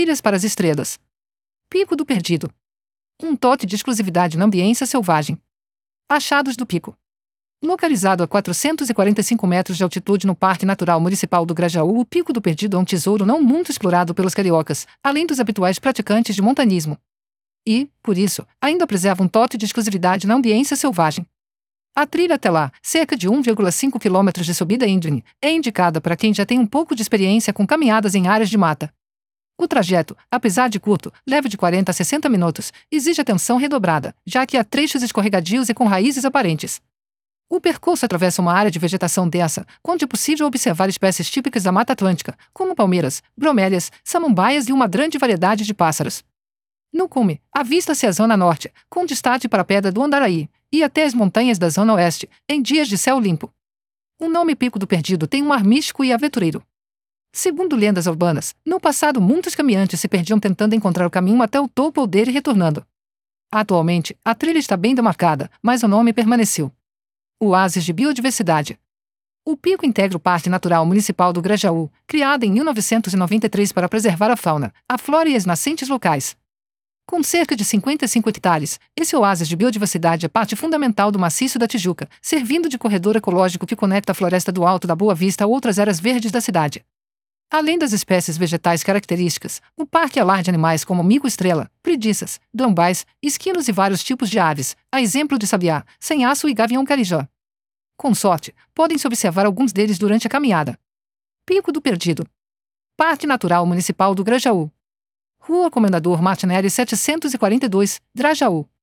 Trilhas para as estrelas. Pico do Perdido. Um toque de exclusividade na ambiência selvagem. Achados do Pico. Localizado a 445 metros de altitude no Parque Natural Municipal do Grajaú, o Pico do Perdido é um tesouro não muito explorado pelos cariocas, além dos habituais praticantes de montanismo. E, por isso, ainda preserva um toque de exclusividade na ambiência selvagem. A trilha até lá, cerca de 1,5 km de subida íngreme, é indicada para quem já tem um pouco de experiência com caminhadas em áreas de mata. O trajeto, apesar de curto, leva de 40 a 60 minutos, exige atenção redobrada, já que há trechos escorregadios e com raízes aparentes. O percurso atravessa uma área de vegetação densa, onde é possível observar espécies típicas da Mata Atlântica, como palmeiras, bromélias, samambaias e uma grande variedade de pássaros. No cume, avista-se a Zona Norte, com destaque para a Pedra do Andaraí, e até as montanhas da Zona Oeste, em dias de céu limpo. O nome Pico do Perdido tem um ar místico e aventureiro. Segundo lendas urbanas, no passado muitos caminhantes se perdiam tentando encontrar o caminho até o topo dele e retornando. Atualmente, a trilha está bem demarcada, mas o nome permaneceu. Oásis de biodiversidade. O pico integra o Parque Natural Municipal do Grajaú, criado em 1993 para preservar a fauna, a flora e as nascentes locais. Com cerca de 55 hectares, esse oásis de biodiversidade é parte fundamental do Maciço da Tijuca, servindo de corredor ecológico que conecta a Floresta do Alto da Boa Vista a outras áreas verdes da cidade. Além das espécies vegetais características, o parque alarde animais como mico-estrela, preguiças, gambás, esquilos e vários tipos de aves, a exemplo de sabiá, sanhaço e gavião carijó. Com sorte, podem-se observar alguns deles durante a caminhada. Pico do Perdido. Parque Natural Municipal do Grajaú. Rua Comendador Martinelli 742, Grajaú.